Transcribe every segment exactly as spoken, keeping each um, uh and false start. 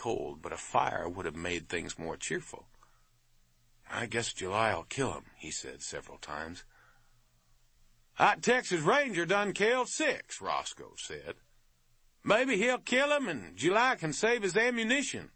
cold, but a fire would have made things more cheerful. "I guess July'll kill him," he said several times. "That Texas Ranger done killed six," Roscoe said. "Maybe he'll kill him and July can save his ammunition."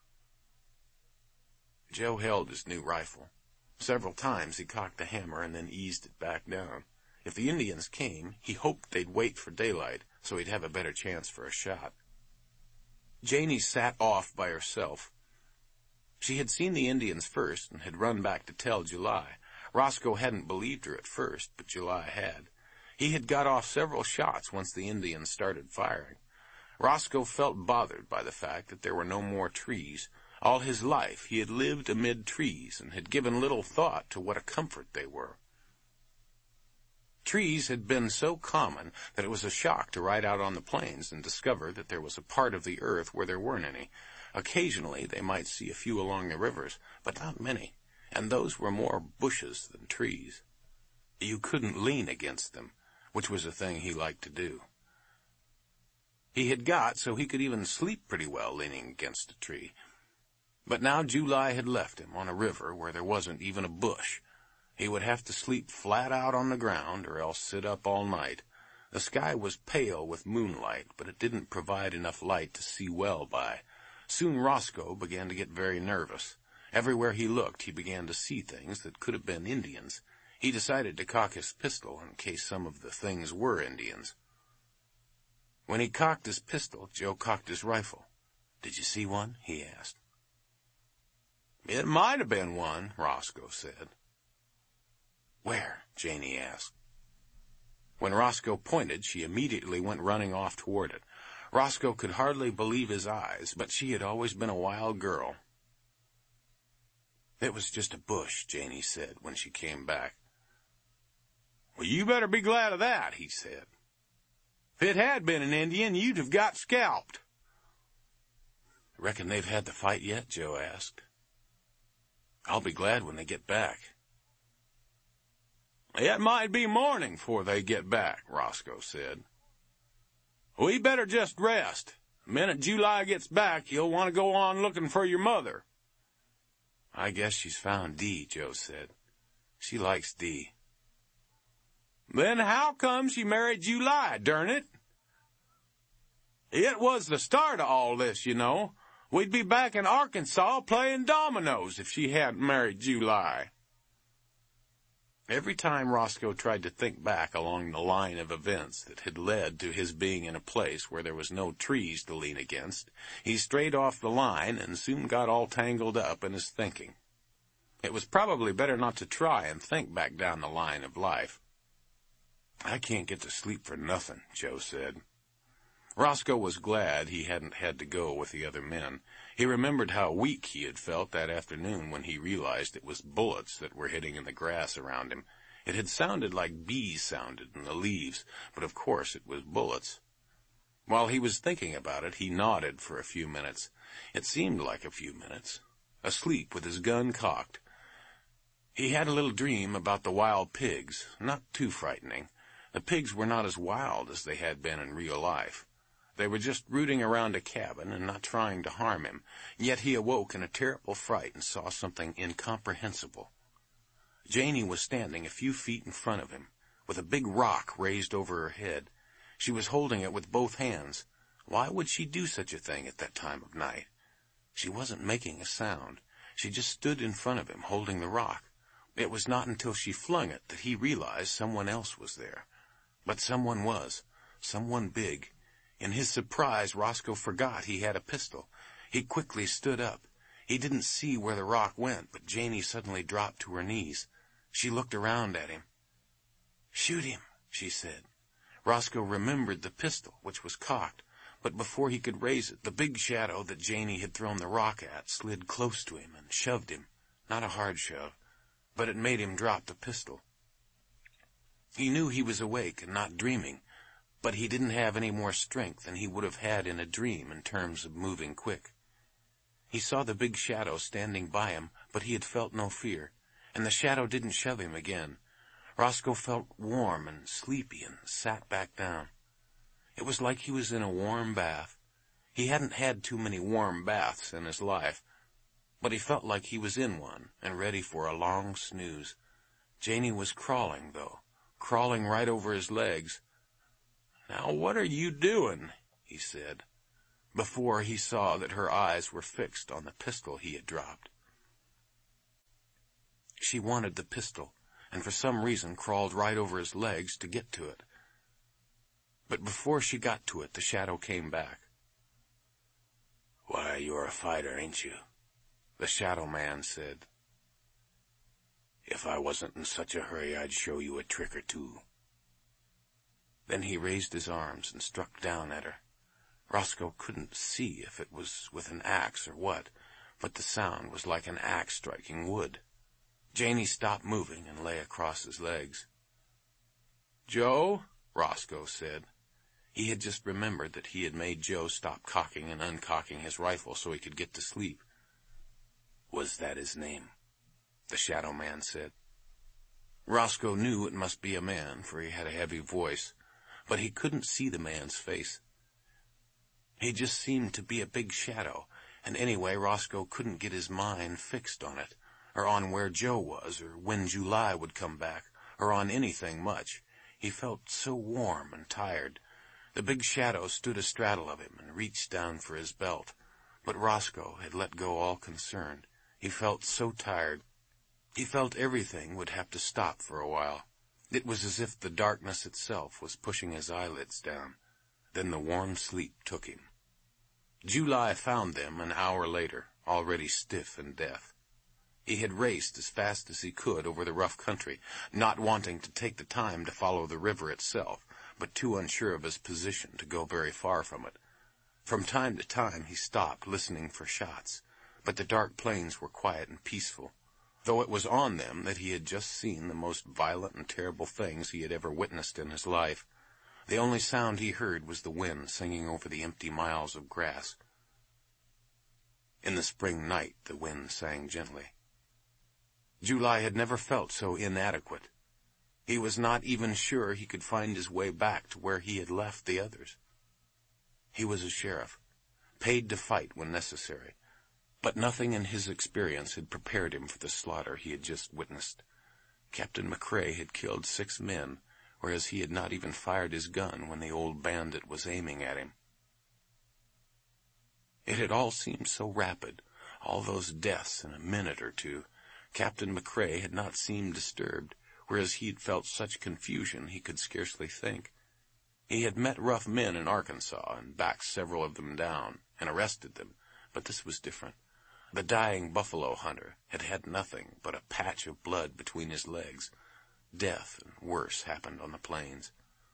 Joe held his new rifle. Several times he cocked the hammer and then eased it back down. If the Indians came, he hoped they'd wait for daylight so he'd have a better chance for a shot. Janey sat off by herself. She had seen the Indians first and had run back to tell July. Roscoe hadn't believed her at first, but July had. He had got off several shots once the Indians started firing. Roscoe felt bothered by the fact that there were no more trees. All his life he had lived amid trees and had given little thought to what a comfort they were. Trees had been so common that it was a shock to ride out on the plains and discover that there was a part of the earth where there weren't any. Occasionally they might see a few along the rivers, but not many, and those were more bushes than trees. You couldn't lean against them, which was a thing he liked to do. He had got so he could even sleep pretty well leaning against a tree. But now July had left him on a river where there wasn't even a bush. He would have to sleep flat out on the ground or else sit up all night. The sky was pale with moonlight, but it didn't provide enough light to see well by. Soon Roscoe began to get very nervous. Everywhere he looked, he began to see things that could have been Indians. He decided to cock his pistol in case some of the things were Indians. When he cocked his pistol, Joe cocked his rifle. "Did you see one?" he asked. "It might have been one," Roscoe said. "Where?" Janey asked. When Roscoe pointed, she immediately went running off toward it. Roscoe could hardly believe his eyes, but she had always been a wild girl. "It was just a bush," Janey said when she came back. "Well, you better be glad of that," he said. "If it had been an Indian, you'd have got scalped." "Reckon they've had the fight yet?" Joe asked. "I'll be glad when they get back." "It might be morning before they get back," Roscoe said. "We better just rest. The minute July gets back, you'll want to go on looking for your mother." "I guess she's found Dee," Joe said. "She likes Dee." "Then how come she married July, darn it?" "It was the start of all this, you know. We'd be back in Arkansas playing dominoes if she hadn't married July." Every time Roscoe tried to think back along the line of events that had led to his being in a place where there was no trees to lean against, he strayed off the line and soon got all tangled up in his thinking. It was probably better not to try and think back down the line of life. "I can't get to sleep for nothing," Joe said. Roscoe was glad he hadn't had to go with the other men. He remembered how weak he had felt that afternoon when he realized it was bullets that were hitting in the grass around him. It had sounded like bees sounded in the leaves, but of course it was bullets. While he was thinking about it, he nodded for a few minutes. It seemed like a few minutes. Asleep with his gun cocked. He had a little dream about the wild pigs, not too frightening. The pigs were not as wild as they had been in real life. They were just rooting around a cabin and not trying to harm him, yet he awoke in a terrible fright and saw something incomprehensible. Janey was standing a few feet in front of him, with a big rock raised over her head. She was holding it with both hands. Why would she do such a thing at that time of night? She wasn't making a sound. She just stood in front of him, holding the rock. It was not until she flung it that he realized someone else was there. But someone was, someone big. In his surprise, Roscoe forgot he had a pistol. He quickly stood up. He didn't see where the rock went, but Janey suddenly dropped to her knees. She looked around at him. "Shoot him," she said. Roscoe remembered the pistol, which was cocked, but before he could raise it, the big shadow that Janey had thrown the rock at slid close to him and shoved him. Not a hard shove, but it made him drop the pistol. He knew he was awake and not dreaming, but he didn't have any more strength than he would have had in a dream in terms of moving quick. He saw the big shadow standing by him, but he had felt no fear, and the shadow didn't shove him again. Roscoe felt warm and sleepy and sat back down. It was like he was in a warm bath. He hadn't had too many warm baths in his life, but he felt like he was in one and ready for a long snooze. Janey was crawling, though, crawling right over his legs. "Now what are you doing?" he said, before he saw that her eyes were fixed on the pistol he had dropped. She wanted the pistol, and for some reason crawled right over his legs to get to it. But before she got to it, the shadow came back. "Why, you're a fighter, ain't you?" the shadow man said. "If I wasn't in such a hurry, I'd show you a trick or two." Then he raised his arms and struck down at her. Roscoe couldn't see if it was with an axe or what, but the sound was like an axe striking wood. Janey stopped moving and lay across his legs. "Joe," Roscoe said. He had just remembered that he had made Joe stop cocking and uncocking his rifle so he could get to sleep. "Was that his name?" the shadow man said. Roscoe knew it must be a man, for he had a heavy voice, but he couldn't see the man's face. He just seemed to be a big shadow, and anyway, Roscoe couldn't get his mind fixed on it, or on where Joe was, or when July would come back, or on anything much. He felt so warm and tired. The big shadow stood astraddle of him and reached down for his belt, but Roscoe had let go all concern. He felt so tired. He felt everything would have to stop for a while. It was as if the darkness itself was pushing his eyelids down. Then the warm sleep took him. July found them an hour later, already stiff and deaf. He had raced as fast as he could over the rough country, not wanting to take the time to follow the river itself, but too unsure of his position to go very far from it. From time to time he stopped, listening for shots, but the dark plains were quiet and peaceful, though it was on them that he had just seen the most violent and terrible things he had ever witnessed in his life. The only sound he heard was the wind singing over the empty miles of grass. In the spring night the wind sang gently. July had never felt so inadequate. He was not even sure he could find his way back to where he had left the others. He was a sheriff, paid to fight when necessary, but nothing in his experience had prepared him for the slaughter he had just witnessed. Captain McCrae had killed six men, whereas he had not even fired his gun when the old bandit was aiming at him. It had all seemed so rapid, all those deaths in a minute or two. Captain McCrae had not seemed disturbed, whereas he had felt such confusion he could scarcely think. He had met rough men in Arkansas and backed several of them down and arrested them, but this was different. The dying buffalo hunter had had nothing but a patch of blood between his legs. Death and worse happened on the plains.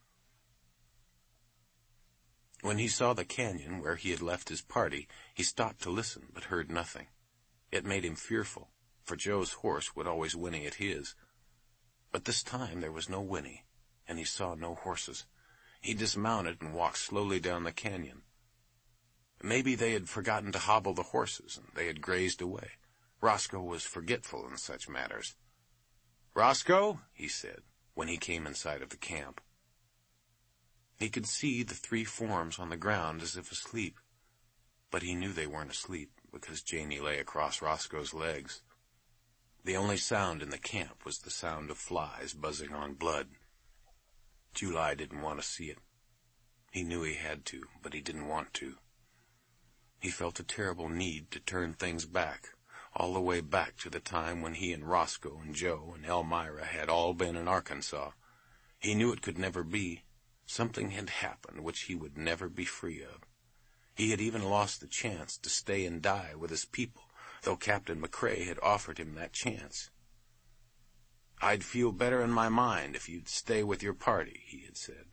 When he saw the canyon where he had left his party, he stopped to listen but heard nothing. It made him fearful, for Joe's horse would always whinny at his. But this time there was no whinny, and he saw no horses. He dismounted and walked slowly down the canyon. Maybe they had forgotten to hobble the horses, and they had grazed away. Roscoe was forgetful in such matters. "Roscoe," he said, when he came in sight of the camp. He could see the three forms on the ground as if asleep, but he knew they weren't asleep because Janey lay across Roscoe's legs. The only sound in the camp was the sound of flies buzzing on blood. July didn't want to see it. He knew he had to, but he didn't want to. He felt a terrible need to turn things back, all the way back to the time when he and Roscoe and Joe and Elmira had all been in Arkansas. He knew it could never be. Something had happened which he would never be free of. He had even lost the chance to stay and die with his people, though Captain McCrae had offered him that chance. "I'd feel better in my mind if you'd stay with your party," he had said.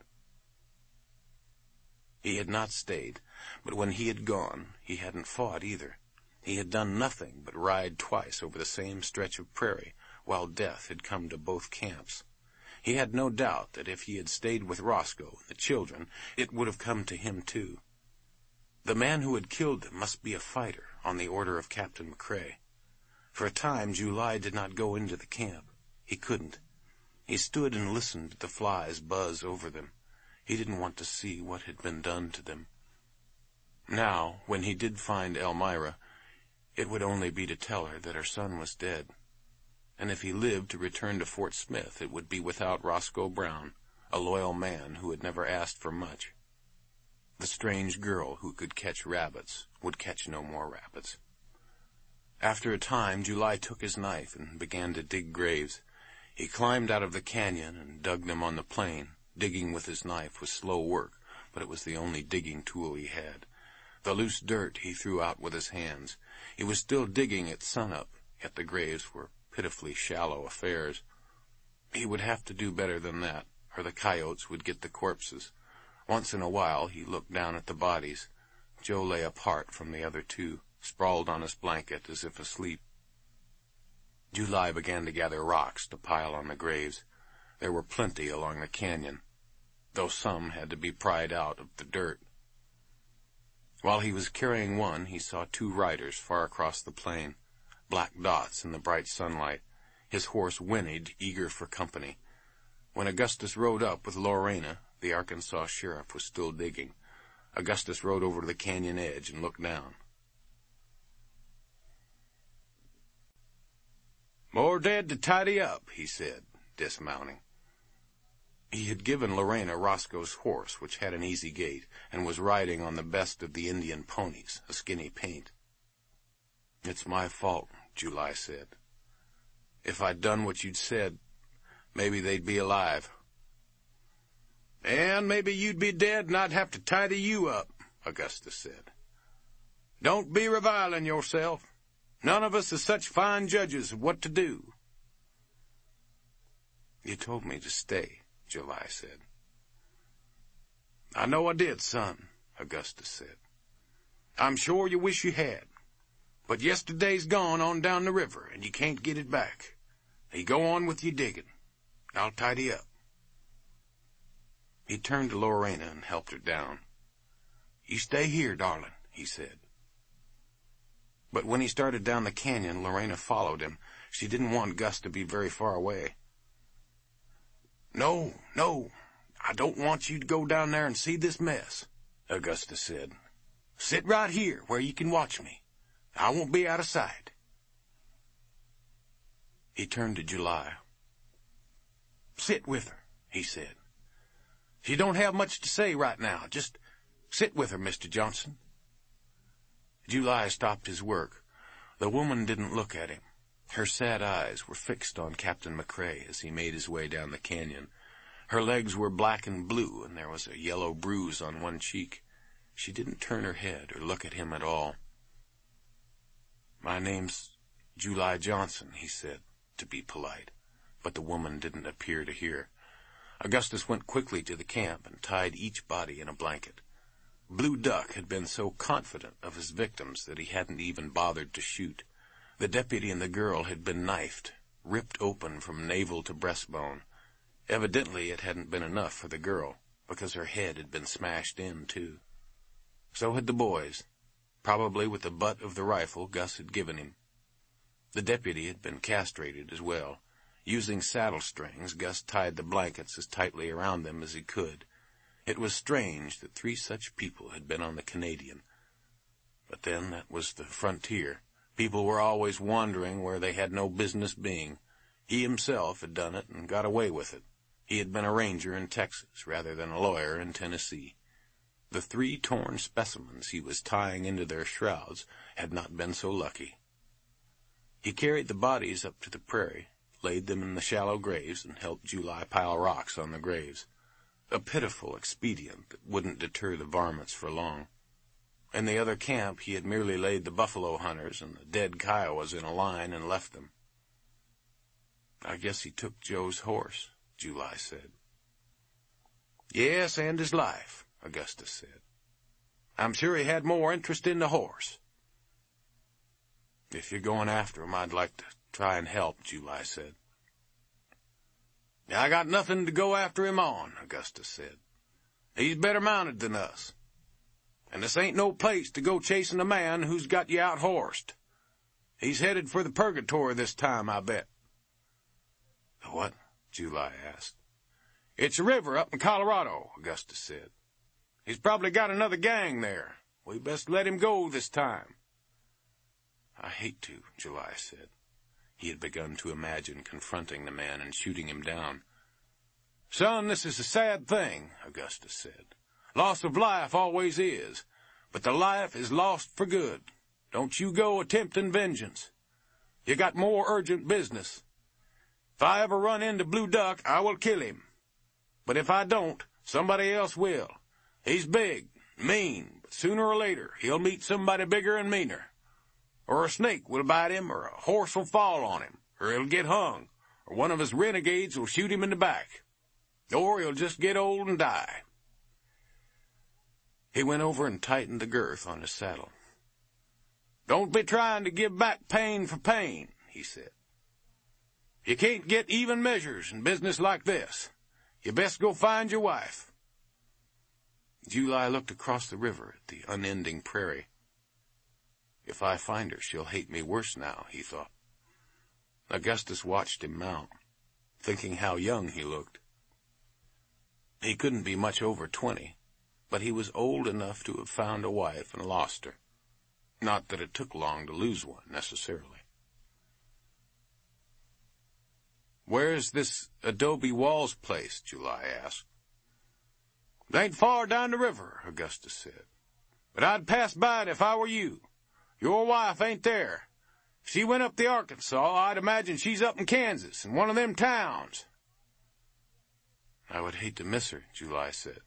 He had not stayed, but when he had gone, he hadn't fought either. He had done nothing but ride twice over the same stretch of prairie, while death had come to both camps. He had no doubt that if he had stayed with Roscoe and the children, it would have come to him too. The man who had killed them must be a fighter, on the order of Captain McCrae. For a time, July did not go into the camp. He couldn't. He stood and listened to the flies buzz over them. He didn't want to see what had been done to them. Now, when he did find Elmira, it would only be to tell her that her son was dead. And if he lived to return to Fort Smith, it would be without Roscoe Brown, a loyal man who had never asked for much. The strange girl who could catch rabbits would catch no more rabbits. After a time, July took his knife and began to dig graves. He climbed out of the canyon and dug them on the plain. Digging with his knife was slow work, but it was the only digging tool he had. The loose dirt he threw out with his hands. He was still digging at sunup, yet the graves were pitifully shallow affairs. He would have to do better than that, or the coyotes would get the corpses. Once in a while he looked down at the bodies. Joe lay apart from the other two, sprawled on his blanket as if asleep. July began to gather rocks to pile on the graves. There were plenty along the canyon, though some had to be pried out of the dirt. While he was carrying one, he saw two riders far across the plain, black dots in the bright sunlight. His horse whinnied, eager for company. When Augustus rode up with Lorena, the Arkansas sheriff was still digging. Augustus rode over to the canyon edge and looked down. "More dead to tidy up," he said, dismounting. He had given Lorena Roscoe's horse, which had an easy gait, and was riding on the best of the Indian ponies, a skinny paint. "It's my fault," July said. "If I'd done what you'd said, maybe they'd be alive." "And maybe you'd be dead and I'd have to tidy you up," Augustus said. "Don't be reviling yourself. None of us is such fine judges of what to do." "You told me to stay," July said. "I know I did, son," Augustus said. "I'm sure you wish you had. But yesterday's gone on down the river, and you can't get it back. You go on with your digging. I'll tidy up." He turned to Lorena and helped her down. "You stay here, darling," he said. But when he started down the canyon, Lorena followed him. She didn't want Gus to be very far away. "No, no, I don't want you to go down there and see this mess," Augustus said. "Sit right here where you can watch me. I won't be out of sight." He turned to July. "Sit with her," he said. "She don't have much to say right now. Just sit with her, Mister Johnson." July stopped his work. The woman didn't look at him. Her sad eyes were fixed on Captain McCrae as he made his way down the canyon. Her legs were black and blue, and there was a yellow bruise on one cheek. She didn't turn her head or look at him at all. "My name's July Johnson," he said, to be polite, but the woman didn't appear to hear. Augustus went quickly to the camp and tied each body in a blanket. Blue Duck had been so confident of his victims that he hadn't even bothered to shoot. The deputy and the girl had been knifed, ripped open from navel to breastbone. Evidently it hadn't been enough for the girl, because her head had been smashed in, too. So had the boys, probably with the butt of the rifle Gus had given him. The deputy had been castrated as well. Using saddle strings, Gus tied the blankets as tightly around them as he could. It was strange that three such people had been on the Canadian. But then that was the frontier. People were always wandering where they had no business being. He himself had done it and got away with it. He had been a ranger in Texas rather than a lawyer in Tennessee. The three torn specimens he was tying into their shrouds had not been so lucky. He carried the bodies up to the prairie, laid them in the shallow graves, and helped July pile rocks on the graves. A pitiful expedient that wouldn't deter the varmints for long. In the other camp, he had merely laid the buffalo hunters and the dead Kiowas in a line and left them. "I guess he took Joe's horse," July said. "Yes, and his life," Augustus said. "I'm sure he had more interest in the horse." "If you're going after him, I'd like to try and help," July said. "I got nothing to go after him on," Augustus said. "He's better mounted than us. And this ain't no place to go chasing a man who's got you out-horsed. He's headed for the purgatory this time, I bet." "What?" July asked. "It's a river up in Colorado," Augustus said. "He's probably got another gang there. We best let him go this time." "I hate to," July said. He had begun to imagine confronting the man and shooting him down. "Son, this is a sad thing," Augustus said. "Loss of life always is, but the life is lost for good. Don't you go attempting vengeance. You got more urgent business. If I ever run into Blue Duck, I will kill him. But if I don't, somebody else will. He's big, mean, but sooner or later he'll meet somebody bigger and meaner. Or a snake will bite him, or a horse will fall on him, or he'll get hung, or one of his renegades will shoot him in the back. Or he'll just get old and die." He went over and tightened the girth on his saddle. "Don't be trying to give back pain for pain," he said. "You can't get even measures in business like this. You best go find your wife." July looked across the river at the unending prairie. "If I find her, she'll hate me worse now," he thought. Augustus watched him mount, thinking how young he looked. He couldn't be much over twenty, but he was old enough to have found a wife and lost her. Not that it took long to lose one, necessarily. "Where's this Adobe Walls place?" July asked. "It ain't far down the river," Augustus said. "But I'd pass by it if I were you. Your wife ain't there. If she went up the Arkansas, I'd imagine she's up in Kansas, in one of them towns." "I would hate to miss her," July said.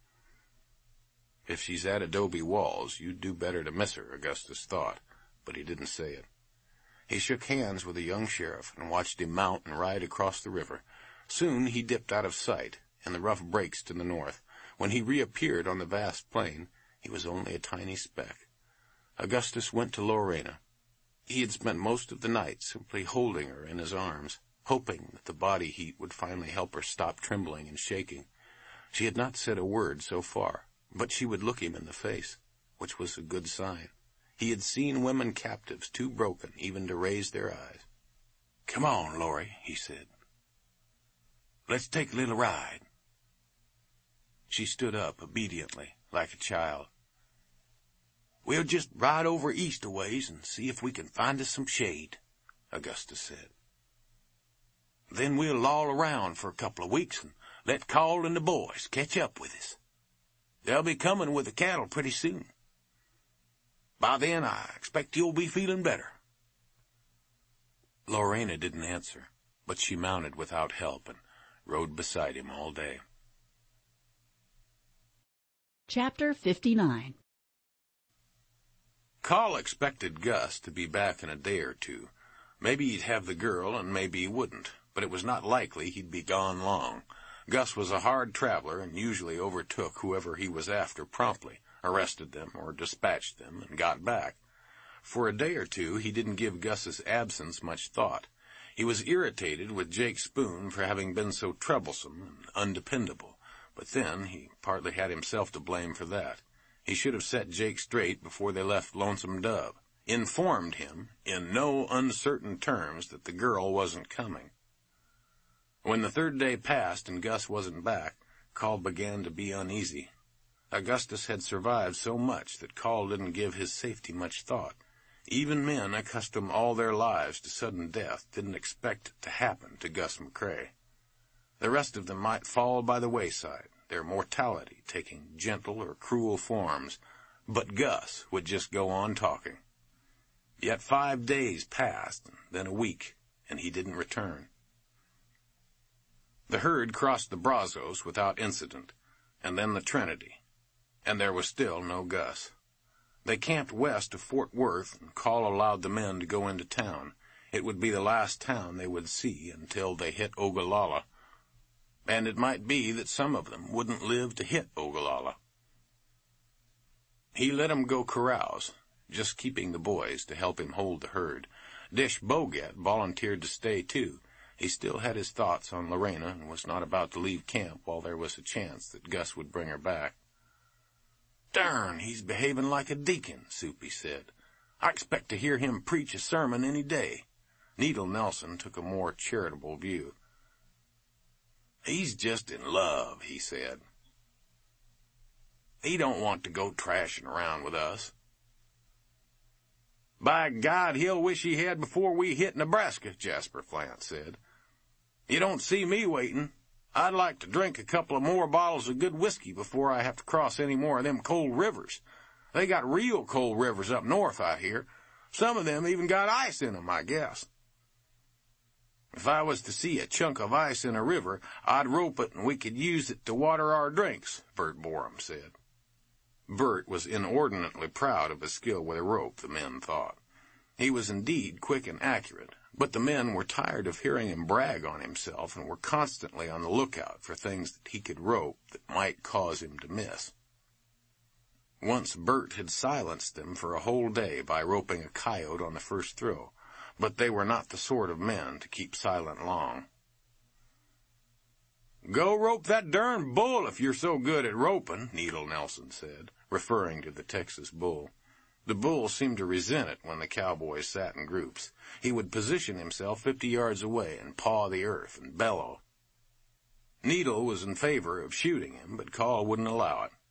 "If she's at Adobe Walls, you'd do better to miss her," Augustus thought, but he didn't say it. He shook hands with the young sheriff and watched him mount and ride across the river. Soon he dipped out of sight in the rough breaks to the north. When he reappeared on the vast plain, he was only a tiny speck. Augustus went to Lorena. He had spent most of the night simply holding her in his arms, hoping that the body heat would finally help her stop trembling and shaking. She had not said a word so far, but she would look him in the face, which was a good sign. He had seen women captives too broken even to raise their eyes. "Come on, Lori," he said. "Let's take a little ride." She stood up obediently, like a child. "We'll just ride over east a ways and see if we can find us some shade," Augustus said. "Then we'll loll around for a couple of weeks and let Carl and the boys catch up with us. They'll be coming with the cattle pretty soon. By then, I expect you'll be feeling better." Lorena didn't answer, but she mounted without help and rode beside him all day. Chapter fifty-nine. Carl expected Gus to be back in a day or two. Maybe he'd have the girl, and maybe he wouldn't, but it was not likely he'd be gone long. Gus was a hard traveler and usually overtook whoever he was after promptly, arrested them or dispatched them, and got back. For a day or two, he didn't give Gus's absence much thought. He was irritated with Jake Spoon for having been so troublesome and undependable, but then he partly had himself to blame for that. He should have set Jake straight before they left Lonesome Dove, informed him in no uncertain terms that the girl wasn't coming. When the third day passed and Gus wasn't back, Carl began to be uneasy. Augustus had survived so much that Carl didn't give his safety much thought. Even men accustomed all their lives to sudden death didn't expect it to happen to Gus McCrae. The rest of them might fall by the wayside, their mortality taking gentle or cruel forms, but Gus would just go on talking. Yet five days passed, then a week, and he didn't return. The herd crossed the Brazos without incident, and then the Trinity, and there was still no Gus. They camped west of Fort Worth, and Carl allowed the men to go into town. It would be the last town they would see until they hit Ogallala, and it might be that some of them wouldn't live to hit Ogallala. He let 'em go carouse, just keeping the boys to help him hold the herd. Dish Bogat volunteered to stay, too. He still had his thoughts on Lorena and was not about to leave camp while there was a chance that Gus would bring her back. "Darn, he's behaving like a deacon," Soupy said. "I expect to hear him preach a sermon any day." Needle Nelson took a more charitable view. "He's just in love," he said. He don't want to go trashing around with us. By God, he'll wish he had before we hit Nebraska, Jasper Flant said. You don't see me waiting. I'd like to drink a couple of more bottles of good whiskey before I have to cross any more of them cold rivers. They got real cold rivers up north out here. Some of them even got ice in them, I guess. If I was to see a chunk of ice in a river, I'd rope it and we could use it to water our drinks, Bert Borum said. Bert was inordinately proud of his skill with a rope, the men thought. He was indeed quick and accurate, but the men were tired of hearing him brag on himself and were constantly on the lookout for things that he could rope that might cause him to miss. Once Bert had silenced them for a whole day by roping a coyote on the first throw, but they were not the sort of men to keep silent long. Go rope that darn bull if you're so good at roping, Needle Nelson said, referring to the Texas bull. The bull seemed to resent it when the cowboys sat in groups. He would position himself fifty yards away and paw the earth and bellow. Needle was in favor of shooting him, but Call wouldn't allow it.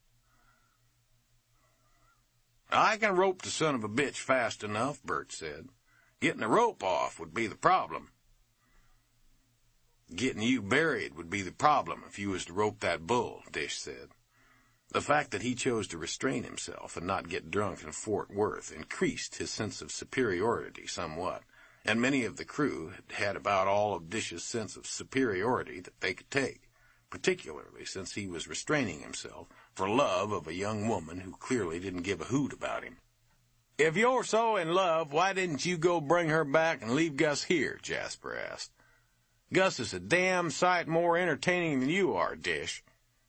I can rope the son of a bitch fast enough, Bert said. Getting the rope off would be the problem. Getting you buried would be the problem if you was to rope that bull, Dish said. The fact that he chose to restrain himself and not get drunk in Fort Worth increased his sense of superiority somewhat, and many of the crew had had about all of Dish's sense of superiority that they could take, particularly since he was restraining himself for love of a young woman who clearly didn't give a hoot about him. If you're so in love, why didn't you go bring her back and leave Gus here? Jasper asked. Gus is a damn sight more entertaining than you are, Dish.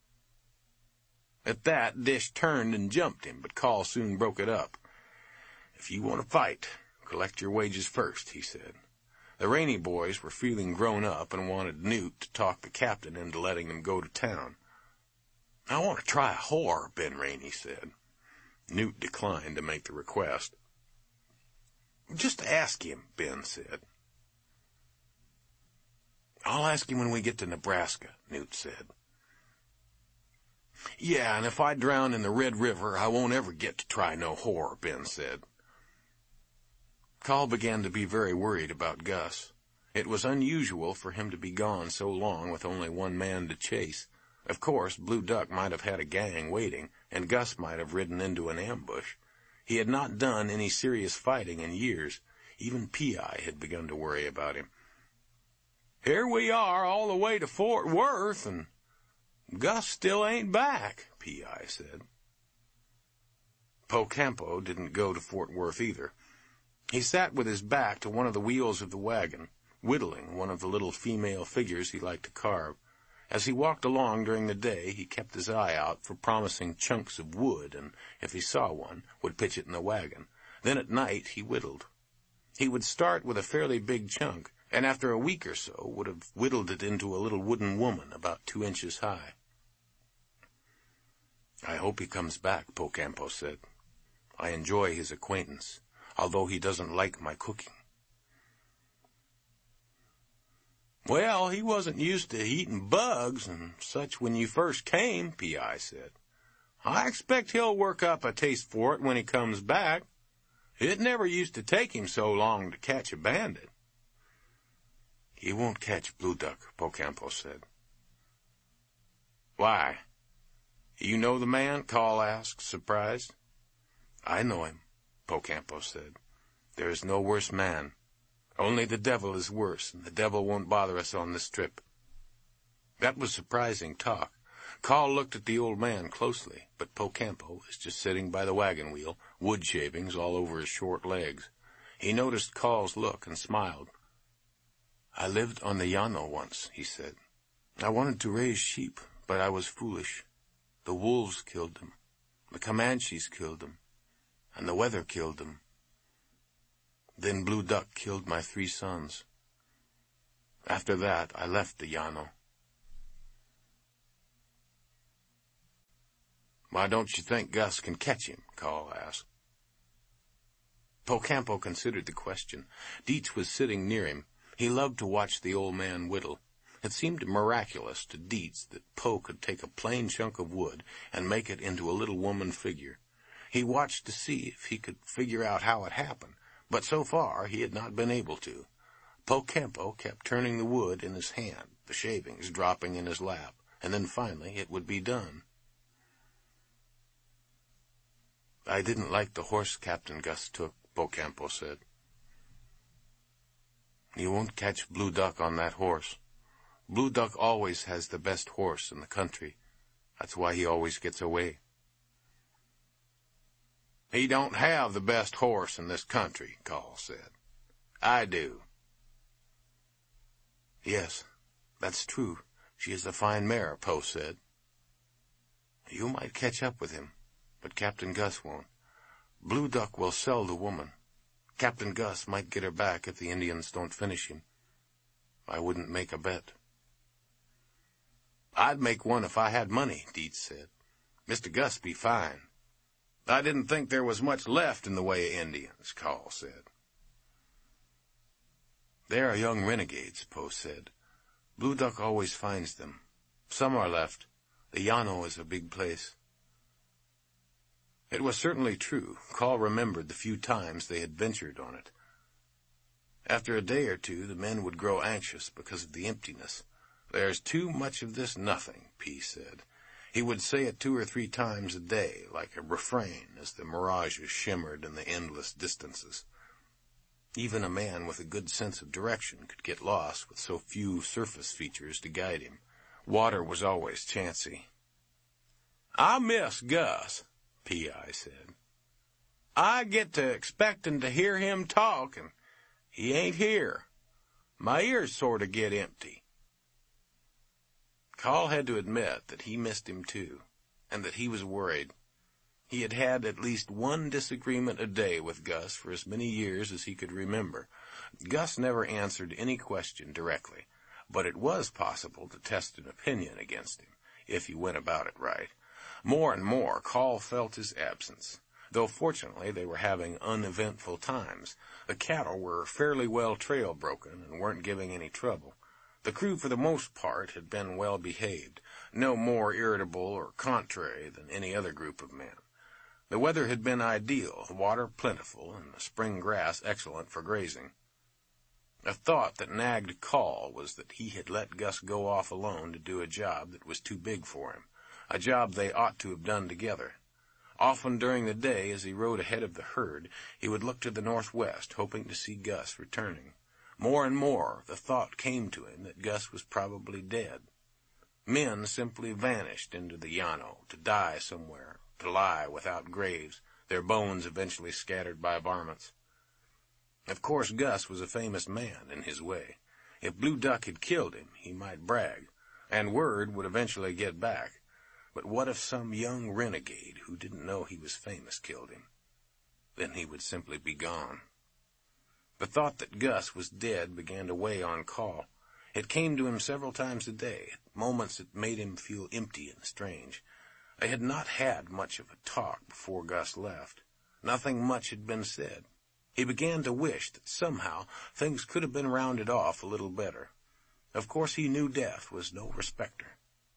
At that, Dish turned and jumped him, but Call soon broke it up. If you want to fight, collect your wages first, he said. The Rainey boys were feeling grown up and wanted Newt to talk the captain into letting them go to town. I want to try a whore, Ben Rainey said. Newt declined to make the request. Just ask him, Ben said. I'll ask him when we get to Nebraska, Newt said. Yeah, and if I drown in the Red River, I won't ever get to try no whore, Ben said. Call began to be very worried about Gus. It was unusual for him to be gone so long with only one man to chase. Of course, Blue Duck might have had a gang waiting, and Gus might have ridden into an ambush. He had not done any serious fighting in years. Even P I had begun to worry about him. Here we are all the way to Fort Worth, and Gus still ain't back, P I said. Pocampo didn't go to Fort Worth either. He sat with his back to one of the wheels of the wagon, whittling one of the little female figures he liked to carve. As he walked along during the day, he kept his eye out for promising chunks of wood, and if he saw one, would pitch it in the wagon. Then at night he whittled. He would start with a fairly big chunk, and after a week or so would have whittled it into a little wooden woman about two inches high. I hope he comes back, Pocampo said. I enjoy his acquaintance, although he doesn't like my cooking. Well, he wasn't used to eating bugs and such when you first came, P I said. I expect he'll work up a taste for it when he comes back. It never used to take him so long to catch a bandit. He won't catch Blue Duck, Pocampo said. Why? You know the man? Call asked, surprised. I know him, Pocampo said. There is no worse man. Only the devil is worse, and the devil won't bother us on this trip. That was surprising talk. Call looked at the old man closely, but Pocampo was just sitting by the wagon wheel, wood shavings all over his short legs. He noticed Call's look and smiled. I lived on the Llano once, he said. I wanted to raise sheep, but I was foolish. The wolves killed them. The Comanches killed them. And the weather killed them. Then Blue Duck killed my three sons. After that, I left the Llano. Why don't you think Gus can catch him? Call asked. Pocampo considered the question. Dietz was sitting near him. He loved to watch the old man whittle. It seemed miraculous to Dietz that Poe could take a plain chunk of wood and make it into a little woman figure. He watched to see if he could figure out how it happened, but so far he had not been able to. Pocampo kept turning the wood in his hand, the shavings dropping in his lap, and then finally it would be done. "I didn't like the horse Captain Gus took," Pocampo said. "You won't catch Blue Duck on that horse. Blue Duck always has the best horse in the country. That's why he always gets away." "He don't have the best horse in this country," Call said. "I do." "Yes, that's true. She is a fine mare," Poe said. "You might catch up with him, but Captain Gus won't. Blue Duck will sell the woman. Captain Gus might get her back if the Indians don't finish him. I wouldn't make a bet." "I'd make one if I had money," Dietz said. "Mister Gus be fine." "I didn't think there was much left in the way of Indians," Call said. "They are young renegades," Poe said. "Blue Duck always finds them. Some are left. The Llano is a big place." It was certainly true. Call remembered the few times they had ventured on it. After a day or two, the men would grow anxious because of the emptiness. "There's too much of this nothing," P said. He would say it two or three times a day, like a refrain, as the mirages shimmered in the endless distances. Even a man with a good sense of direction could get lost with so few surface features to guide him. Water was always chancy. "I miss Gus," P I said. "I get to expecting to hear him talk, and he ain't here. My ears sort of get empty." Call had to admit that he missed him too, and that he was worried. He had had at least one disagreement a day with Gus for as many years as he could remember. Gus never answered any question directly, but it was possible to test an opinion against him, if he went about it right. More and more, Call felt his absence. Though fortunately they were having uneventful times. The cattle were fairly well trail broken and weren't giving any trouble. The crew, for the most part, had been well behaved, no more irritable or contrary than any other group of men. The weather had been ideal, the water plentiful, and the spring grass excellent for grazing. A thought that nagged Call was that he had let Gus go off alone to do a job that was too big for him, a job they ought to have done together. Often during the day, as he rode ahead of the herd, he would look to the northwest, hoping to see Gus returning. More and more, the thought came to him that Gus was probably dead. Men simply vanished into the Llano, to die somewhere, to lie without graves, their bones eventually scattered by varmints. Of course, Gus was a famous man in his way. If Blue Duck had killed him, he might brag, and word would eventually get back. But what if some young renegade who didn't know he was famous killed him? Then he would simply be gone. The thought that Gus was dead began to weigh on Call. It came to him several times a day, at moments that made him feel empty and strange. They had not had much of a talk before Gus left. Nothing much had been said. He began to wish that somehow things could have been rounded off a little better. Of course he knew death was no respecter.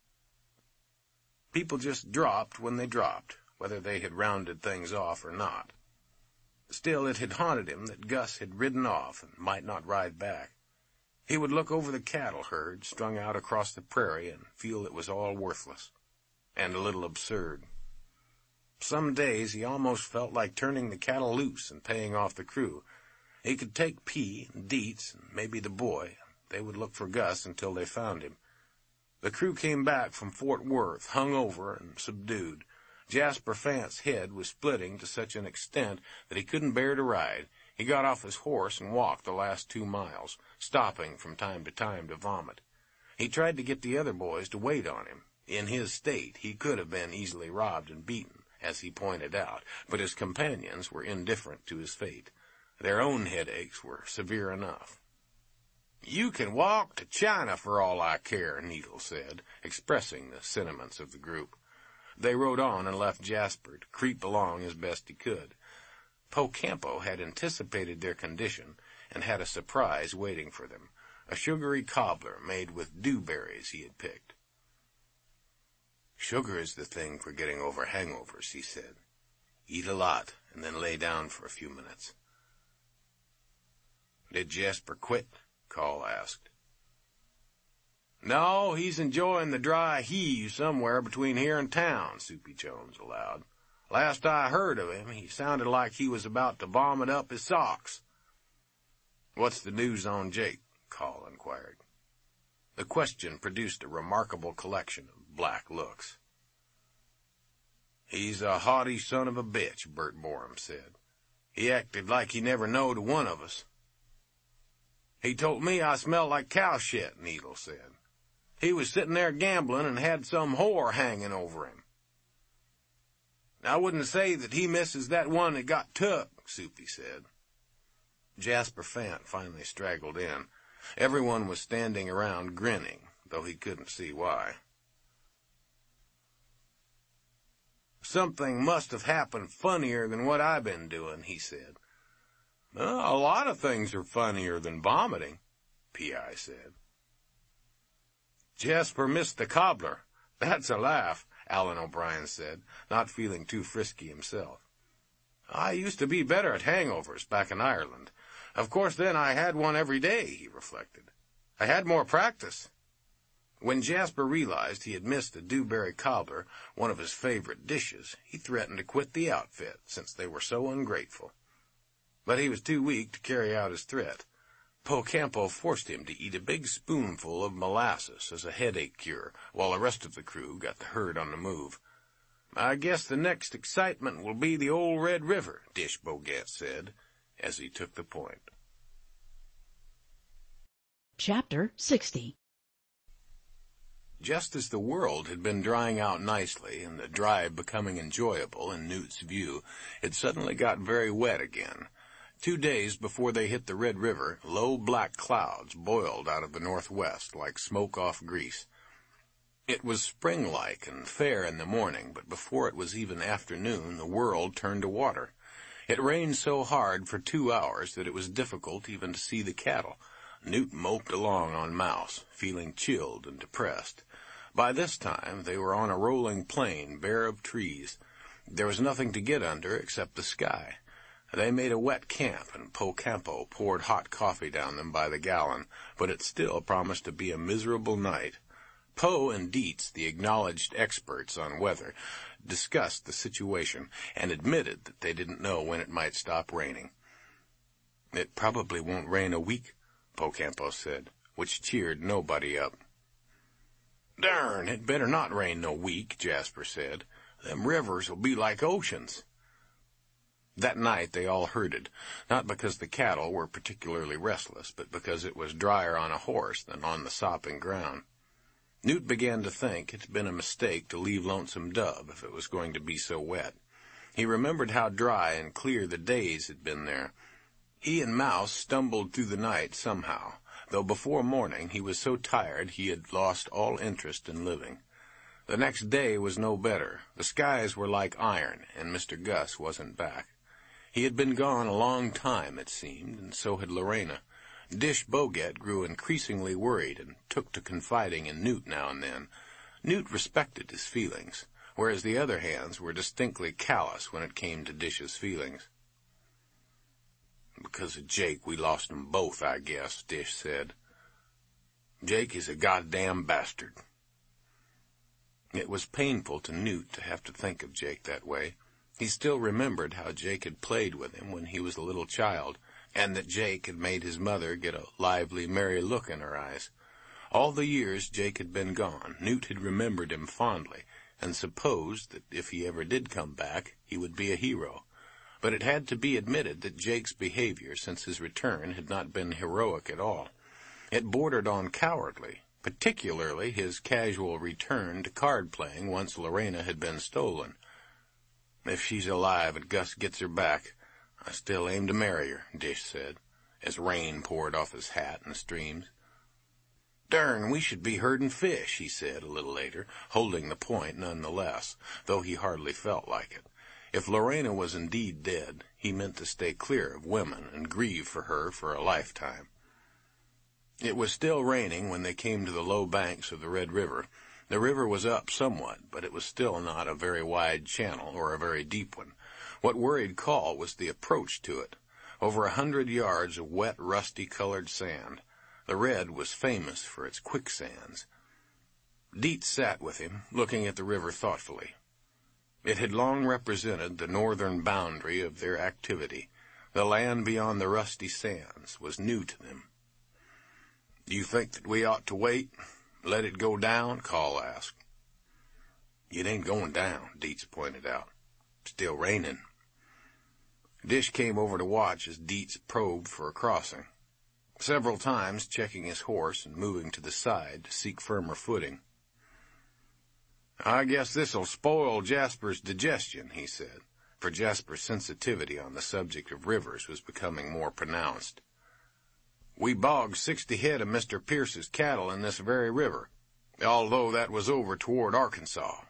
People just dropped when they dropped, whether they had rounded things off or not. Still, it had haunted him that Gus had ridden off and might not ride back. He would look over the cattle herd strung out across the prairie and feel it was all worthless, and a little absurd. Some days he almost felt like turning the cattle loose and paying off the crew. He could take P and Dietz and maybe the boy. They would look for Gus until they found him. The crew came back from Fort Worth, hung over and subdued. Jasper Fant's head was splitting to such an extent that he couldn't bear to ride. He got off his horse and walked the last two miles, stopping from time to time to vomit. He tried to get the other boys to wait on him. In his state, he could have been easily robbed and beaten, as he pointed out, but his companions were indifferent to his fate. Their own headaches were severe enough. "You can walk to China for all I care," Needle said, expressing the sentiments of the group. They rode on and left Jasper to creep along as best he could. Pocampo had anticipated their condition and had a surprise waiting for them. a sugary cobbler made with dewberries he had picked. "Sugar is the thing for getting over hangovers," he said. "Eat a lot, and then lay down for a few minutes." "Did Jasper quit?" Call asked. "No, he's enjoying the dry heave somewhere between here and town," Soupy Jones allowed. "Last I heard of him, he sounded like he was about to vomit up his socks." "What's the news on Jake?" Call inquired. The question produced a remarkable collection of black looks. "He's a haughty son of a bitch," Bert Borum said. "He acted like he never knowed one of us." "He told me I smelled like cow shit," Needle said. "He was sitting there gambling and had some whore hanging over him." "I wouldn't say that he misses that one that got took," Soupy said. Jasper Fant finally straggled in. Everyone was standing around grinning, though he couldn't see why. "Something must have happened funnier than what I've been doing," he said. "Well, a lot of things are funnier than vomiting," P I said. "Jasper missed the cobbler. That's a laugh," Alan O'Brien said, not feeling too frisky himself. "I used to be better at hangovers back in Ireland. Of course, then I had one every day," he reflected. "I had more practice." When Jasper realized he had missed the dewberry cobbler, one of his favorite dishes, he threatened to quit the outfit, since they were so ungrateful. But he was too weak to carry out his threat. Pocampo forced him to eat a big spoonful of molasses as a headache cure, while the rest of the crew got the herd on the move. "I guess the next excitement will be the old Red River," Dish Bogat said, as he took the point. Chapter sixty. Just as the world had been drying out nicely and the drive becoming enjoyable in Newt's view, it suddenly got very wet again. Two days before they hit the Red River, low black clouds boiled out of the northwest like smoke off grease. It was spring-like and fair in the morning, but before it was even afternoon, the world turned to water. It rained so hard for two hours that it was difficult even to see the cattle. Newt moped along on Mouse, feeling chilled and depressed. By this time, they were on a rolling plain bare of trees. There was nothing to get under except the sky. They made a wet camp, and Pocampo poured hot coffee down them by the gallon, but it still promised to be a miserable night. Poe and Dietz, the acknowledged experts on weather, discussed the situation and admitted that they didn't know when it might stop raining. "It probably won't rain a week," Pocampo said, which cheered nobody up. "Darn, it better not rain no week," Jasper said. "Them rivers will be like oceans." That night they all herded, not because the cattle were particularly restless, but because it was drier on a horse than on the sopping ground. Newt began to think it had been a mistake to leave Lonesome Dove if it was going to be so wet. He remembered how dry and clear the days had been there. He and Mouse stumbled through the night somehow, though before morning he was so tired he had lost all interest in living. The next day was no better. The skies were like iron, and Mister Gus wasn't back. He had been gone a long time, it seemed, and so had Lorena. Dish Bogat grew increasingly worried and took to confiding in Newt now and then. Newt respected his feelings, whereas the other hands were distinctly callous when it came to Dish's feelings. "Because of Jake, we lost 'em both, I guess," Dish said. "Jake is a goddamn bastard." It was painful to Newt to have to think of Jake that way. He still remembered how Jake had played with him when he was a little child, and that Jake had made his mother get a lively, merry look in her eyes. All the years Jake had been gone, Newt had remembered him fondly, and supposed that if he ever did come back, he would be a hero. But it had to be admitted that Jake's behavior since his return had not been heroic at all. It bordered on cowardly, particularly his casual return to card-playing once Lorena had been stolen. "If she's alive and Gus gets her back, I still aim to marry her," Dish said, as rain poured off his hat in streams. "Darn, we should be herding fish," he said a little later, holding the point none the less, though he hardly felt like it. If Lorena was indeed dead, he meant to stay clear of women and grieve for her for a lifetime. It was still raining when they came to the low banks of the Red River. The river was up somewhat, but it was still not a very wide channel or a very deep one. What worried Call was the approach to it. Over a hundred yards of wet, rusty-colored sand. The Red was famous for its quicksands. Dietz sat with him, looking at the river thoughtfully. It had long represented the northern boundary of their activity. The land beyond the rusty sands was new to them. "Do you think that we ought to wait? Let it go down?" Call asked. "It ain't going down," Dietz pointed out. "Still raining." Dish came over to watch as Dietz probed for a crossing, several times checking his horse and moving to the side to seek firmer footing. "I guess this'll spoil Jasper's digestion," he said, for Jasper's sensitivity on the subject of rivers was becoming more pronounced. "We bogged sixty head of Mister Pierce's cattle in this very river, although that was over toward Arkansas.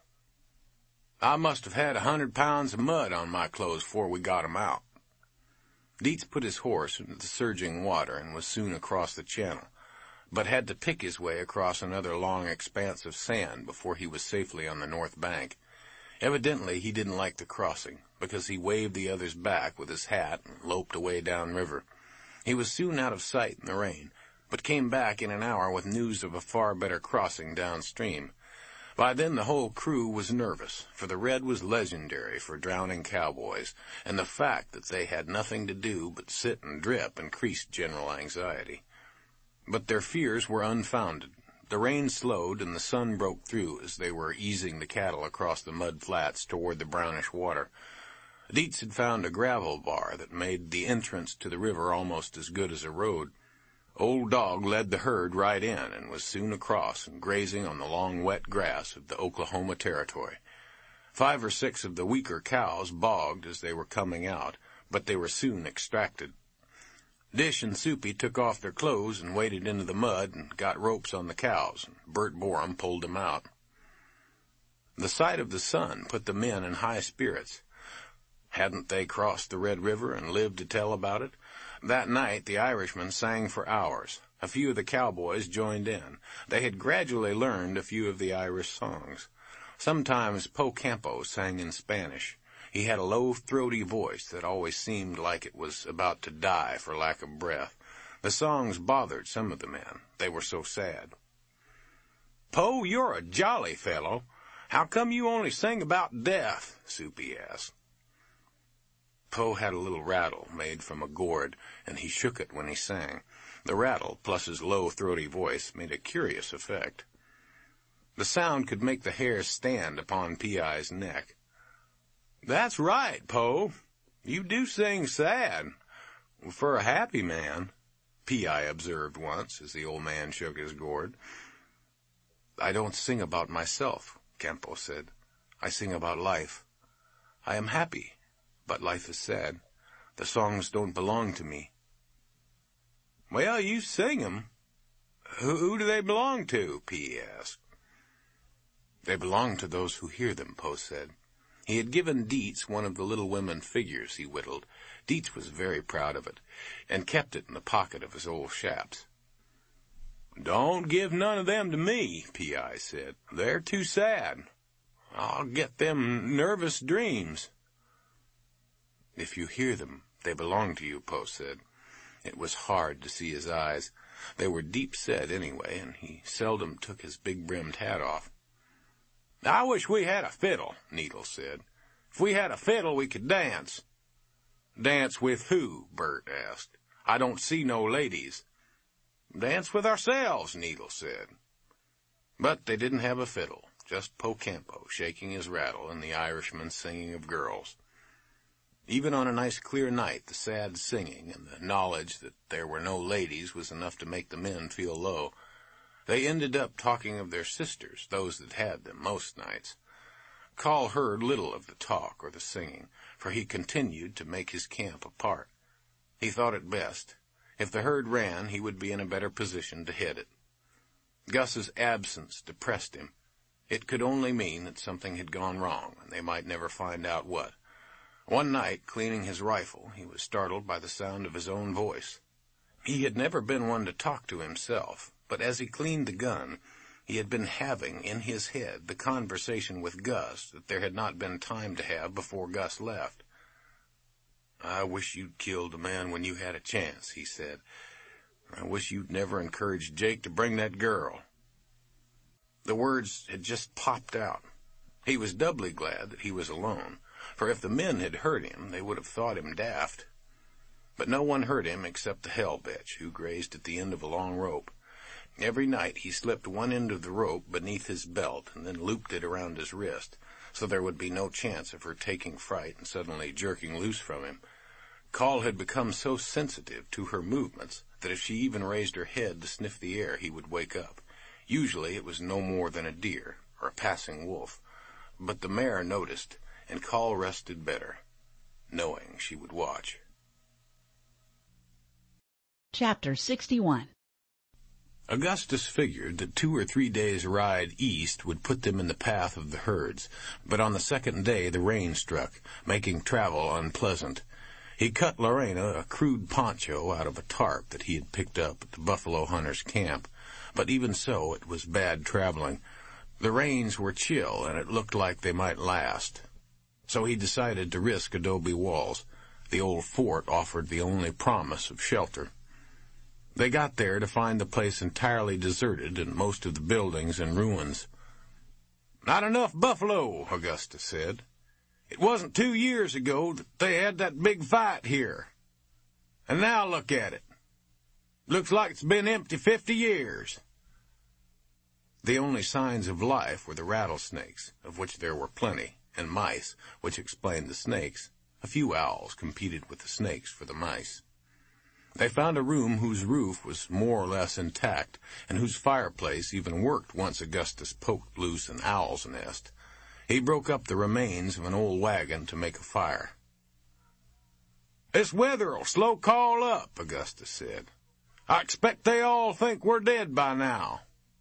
I must have had a hundred pounds of mud on my clothes before we got 'em out." Dietz put his horse into the surging water and was soon across the channel, but had to pick his way across another long expanse of sand before he was safely on the north bank. Evidently he didn't like the crossing, because he waved the others back with his hat and loped away downriver. He was soon out of sight in the rain, but came back in an hour with news of a far better crossing downstream. By then the whole crew was nervous, for the Red was legendary for drowning cowboys, and the fact that they had nothing to do but sit and drip increased general anxiety. But their fears were unfounded. The rain slowed and the sun broke through as they were easing the cattle across the mud flats toward the brownish water. Dietz had found a gravel bar that made the entrance to the river almost as good as a road. Old Dog led the herd right in and was soon across and grazing on the long wet grass of the Oklahoma Territory. Five or six of the weaker cows bogged as they were coming out, but they were soon extracted. Dish and Soupy took off their clothes and waded into the mud and got ropes on the cows, and Bert Borum pulled them out. The sight of the sun put the men in high spirits. Hadn't they crossed the Red River and lived to tell about it? That night the Irishmen sang for hours. A few of the cowboys joined in. They had gradually learned a few of the Irish songs. Sometimes Po Campo sang in Spanish. He had a low, throaty voice that always seemed like it was about to die for lack of breath. The songs bothered some of the men. They were so sad. "Po, you're a jolly fellow. How come you only sing about death?" Soupy asked. Po had a little rattle made from a gourd, and he shook it when he sang. The rattle, plus his low, throaty voice, made a curious effect. The sound could make the hairs stand upon P I's neck. "That's right, Po. You do sing sad. For a happy man," P I observed once as the old man shook his gourd. "I don't sing about myself," Campo said. "I sing about life. I am happy, but life is sad. The songs don't belong to me." "Well, you sing 'em. Who, who do they belong to?" P asked. "They belong to those who hear them," Po said. He had given Dietz one of the little women figures he whittled. Dietz was very proud of it, and kept it in the pocket of his old chaps. "Don't give none of them to me," P I said. "They're too sad. I'll get them nervous dreams." "If you hear them, they belong to you," Po said. It was hard to see his eyes. They were deep-set anyway, and he seldom took his big-brimmed hat off. "I wish we had a fiddle," Needle said. "If we had a fiddle, we could dance." "Dance with who?" Bert asked. "I don't see no ladies." "Dance with ourselves," Needle said. But they didn't have a fiddle, just Po Campo shaking his rattle and the Irishman singing of girls. Even on a nice clear night, the sad singing and the knowledge that there were no ladies was enough to make the men feel low. They ended up talking of their sisters, those that had them, most nights. Call heard little of the talk or the singing, for he continued to make his camp apart. He thought it best. If the herd ran, he would be in a better position to head it. Gus's absence depressed him. It could only mean that something had gone wrong, and they might never find out what. One night, cleaning his rifle, he was startled by the sound of his own voice. He had never been one to talk to himself, but as he cleaned the gun, he had been having in his head the conversation with Gus that there had not been time to have before Gus left. "I wish you'd killed a man when you had a chance," he said. "I wish you'd never encouraged Jake to bring that girl." The words had just popped out. He was doubly glad that he was alone, for if the men had heard him, they would have thought him daft. But no one heard him except the hell bitch, who grazed at the end of a long rope. Every night he slipped one end of the rope beneath his belt and then looped it around his wrist, so there would be no chance of her taking fright and suddenly jerking loose from him. Call had become so sensitive to her movements that if she even raised her head to sniff the air, he would wake up. Usually it was no more than a deer or a passing wolf, but the mare noticed, and Call rested better, knowing she would watch. Chapter sixty-one. Augustus figured that two or three days' ride east would put them in the path of the herds, but on the second day the rain struck, making travel unpleasant. He cut Lorena a crude poncho out of a tarp that he had picked up at the buffalo hunters' camp, but even so it was bad traveling. The rains were chill, and it looked like they might last. So he decided to risk adobe walls. The old fort offered the only promise of shelter. They got there to find the place entirely deserted and most of the buildings in ruins. "Not enough buffalo," Augustus said. "It wasn't two years ago that they had that big fight here. And now look at it. Looks like it's been empty fifty years. The only signs of life were the rattlesnakes, of which there were plenty, and mice, which explained the snakes. A few owls competed with the snakes for the mice. They found a room whose roof was more or less intact, and whose fireplace even worked once Augustus poked loose an owl's nest. He broke up the remains of an old wagon to make a fire. "This weather'll slow Call up," Augustus said. "I expect they all think we're dead by now."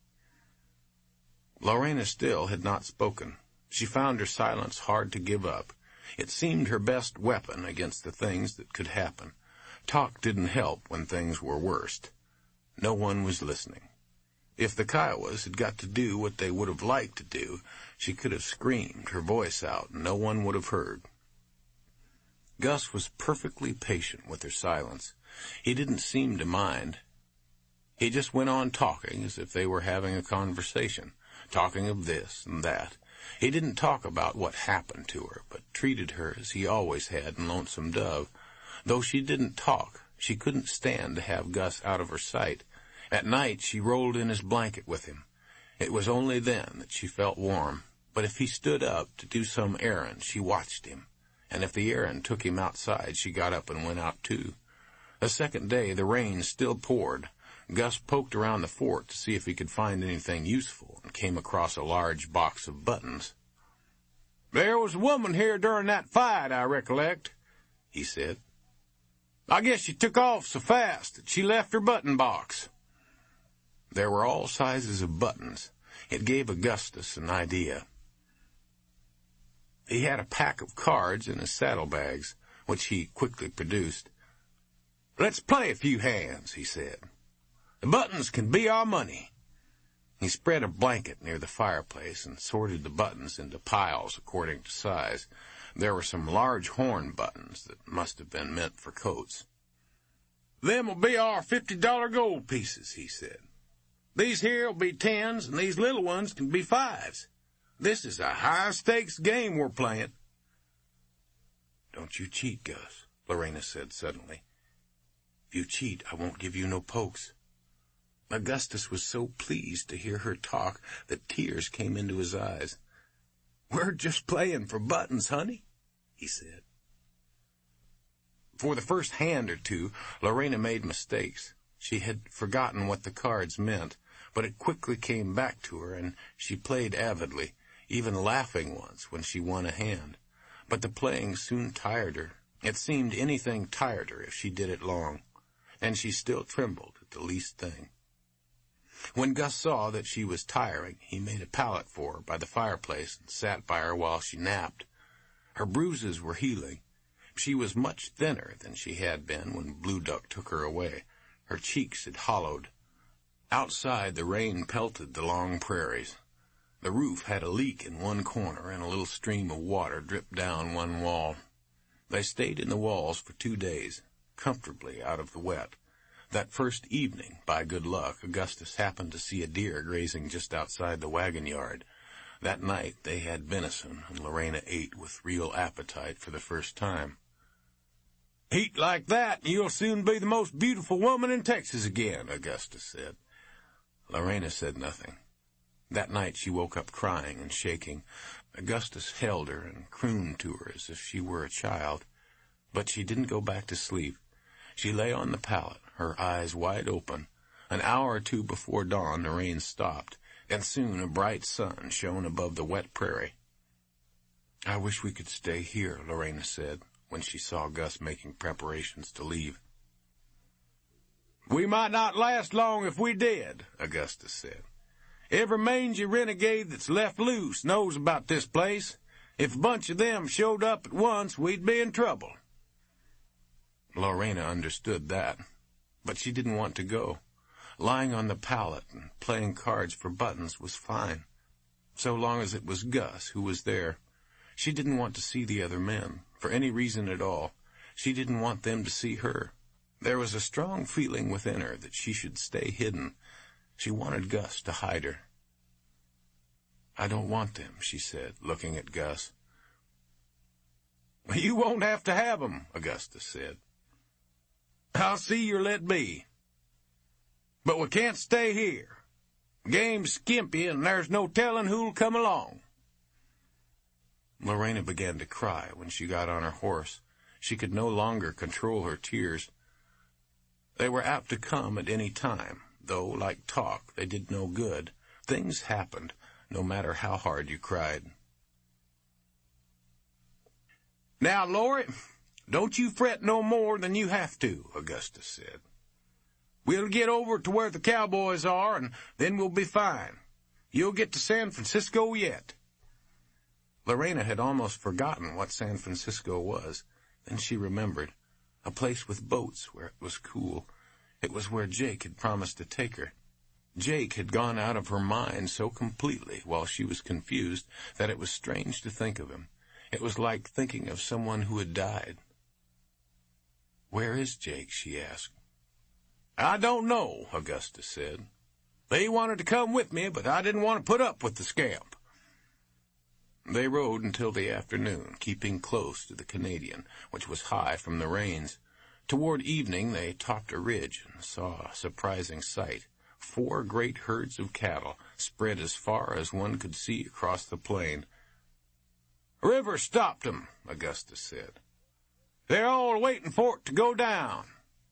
Lorena still had not spoken. She found her silence hard to give up. It seemed her best weapon against the things that could happen. Talk didn't help when things were worst. No one was listening. If the Kiowas had got to do what they would have liked to do, she could have screamed her voice out, and no one would have heard. Gus was perfectly patient with her silence. He didn't seem to mind. He just went on talking as if they were having a conversation, talking of this and that. He didn't talk about what happened to her, but treated her as he always had in Lonesome Dove. Though she didn't talk, she couldn't stand to have Gus out of her sight. At night she rolled in his blanket with him. It was only then that she felt warm, but if he stood up to do some errand, she watched him, and if the errand took him outside, she got up and went out too. The second day the rain still poured. Gus poked around the fort to see if he could find anything useful, and came across a large box of buttons. "There was a woman here during that fight, I recollect," he said. "I guess she took off so fast that she left her button box." There were all sizes of buttons. It gave Augustus an idea. He had a pack of cards in his saddlebags, which he quickly produced. "Let's play a few hands," he said. "The buttons can be our money." He spread a blanket near the fireplace and sorted the buttons into piles according to size. There were some large horn buttons that must have been meant for coats. "Them'll be our fifty-dollar gold pieces," he said. "These here'll be tens, and these little ones can be fives. This is a high-stakes game we're playing." "Don't you cheat, Gus," Lorena said suddenly. "If you cheat, I won't give you no pokes." Augustus was so pleased to hear her talk that tears came into his eyes. "We're just playing for buttons, honey," he said. For the first hand or two, Lorena made mistakes. She had forgotten what the cards meant, but it quickly came back to her, and she played avidly, even laughing once when she won a hand. But the playing soon tired her. It seemed anything tired her if she did it long, and she still trembled at the least thing. When Gus saw that she was tiring, he made a pallet for her by the fireplace and sat by her while she napped. Her bruises were healing. She was much thinner than she had been when Blue Duck took her away. Her cheeks had hollowed. Outside, the rain pelted the long prairies. The roof had a leak in one corner, and a little stream of water dripped down one wall. They stayed in the walls for two days, comfortably out of the wet. That first evening, by good luck, Augustus happened to see a deer grazing just outside the wagon yard. That night they had venison, and Lorena ate with real appetite for the first time. "Eat like that, and you'll soon be the most beautiful woman in Texas again," Augustus said. Lorena said nothing. That night she woke up crying and shaking. Augustus held her and crooned to her as if she were a child. But she didn't go back to sleep. She lay on the pallet, her eyes wide open. An hour or two before dawn the rain stopped, and soon a bright sun shone above the wet prairie. "I wish we could stay here," Lorena said, when she saw Gus making preparations to leave. "We might not last long if we did," Augustus said. "Every mangy renegade that's left loose knows about this place. If a bunch of them showed up at once, we'd be in trouble." Lorena understood that, but she didn't want to go. Lying on the pallet and playing cards for buttons was fine, so long as it was Gus who was there. She didn't want to see the other men, for any reason at all. She didn't want them to see her. There was a strong feeling within her that she should stay hidden. She wanted Gus to hide her. "I don't want them," she said, looking at Gus. "You won't have to have them," Augustus said. "I'll see you're let be. But we can't stay here. Game's skimpy, and there's no telling who'll come along." Lorena began to cry when she got on her horse. She could no longer control her tears. They were apt to come at any time, though, like talk, they did no good. Things happened, no matter how hard you cried. "Now, Lori, don't you fret no more than you have to," Augustus said. "We'll get over to where the cowboys are, and then we'll be fine. You'll get to San Francisco yet." Lorena had almost forgotten what San Francisco was. Then she remembered. A place with boats where it was cool. It was where Jake had promised to take her. Jake had gone out of her mind so completely while she was confused that it was strange to think of him. It was like thinking of someone who had died. "Where is Jake?" she asked. "I don't know," Augustus said. "They wanted to come with me, but I didn't want to put up with the scamp." They rode until the afternoon, keeping close to the Canadian, which was high from the rains. Toward evening they topped a ridge and saw a surprising sight. Four great herds of cattle spread as far as one could see across the plain. "River stopped 'em," Augustus said. "They're all waiting for it to go down."